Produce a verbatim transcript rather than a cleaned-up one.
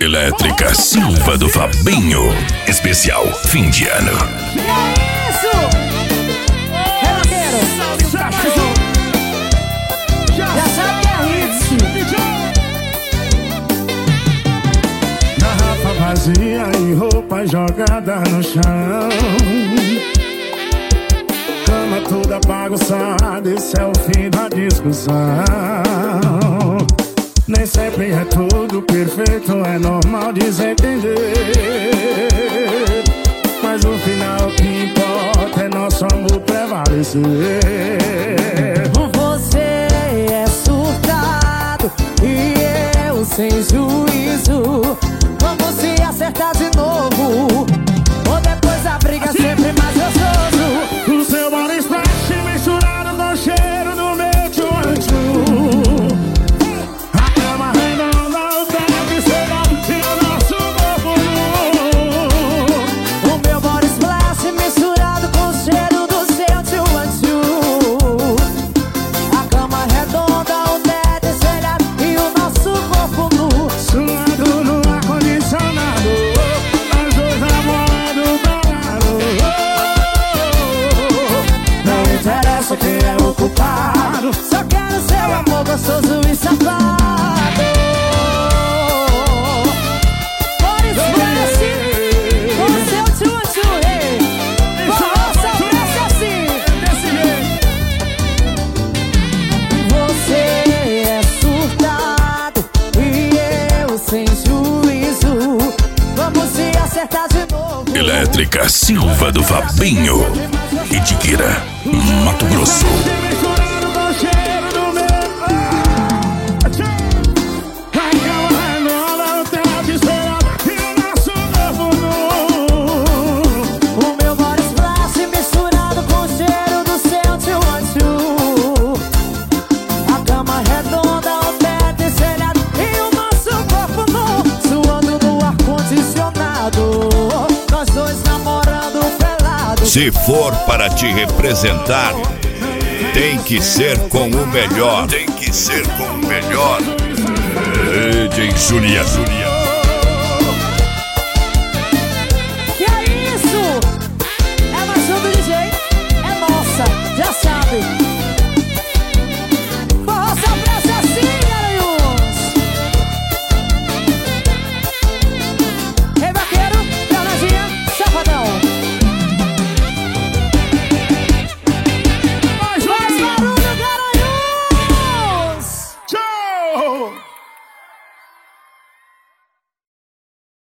Elétrica Silva do Fabinho. Especial fim de ano. Que é isso? Relaqueiro, cachorro. Já sabe que é hit. Garrafa vazia e roupa jogada no chão. Cama toda bagunçada, esse é o fim da discussão. Nem sempre é tudo perfeito, é normal desentender. Mas no final o que importa é nosso amor prevalecer. Você é surtado e eu sem juízo. Vamos se acertar de novo, ou depois a briga é sempre mais gostoso. O seu body splash misturado com o cheiro do meu tchu-tchu. A cama redonda, o teto selado e o nosso corpo nu. O meu body splash misturado com o cheiro do seu tchu-tchu. A cama redonda, o teto espelhado e o nosso corpo nu. Suando no ar-condicionado, nós dois namorando parado. Não interessa quem é o culpado, Só quero seu amor gostoso e safado. Body splash com o seu tchu-tchu, hey. Forró só presta assim. Você é surtado e eu sem juízo. Vamos se acertar de novo. Elétrica Silva do Fabinho. Itiquira, Mato Grosso. misturado com o cheiro do meu tchu. A cama redonda, o teto espelhado e o nosso corpo nu. O meu body splash misturado com o cheiro do seu tchu-tchu. A cama redonda, o teto espelhado e o nosso corpo nu. Suando no ar-condicionado, nós dois namorando pelado. Se for para te representar, tem que ser com o melhor. Tem que ser com o melhor. D J Julia, Julia.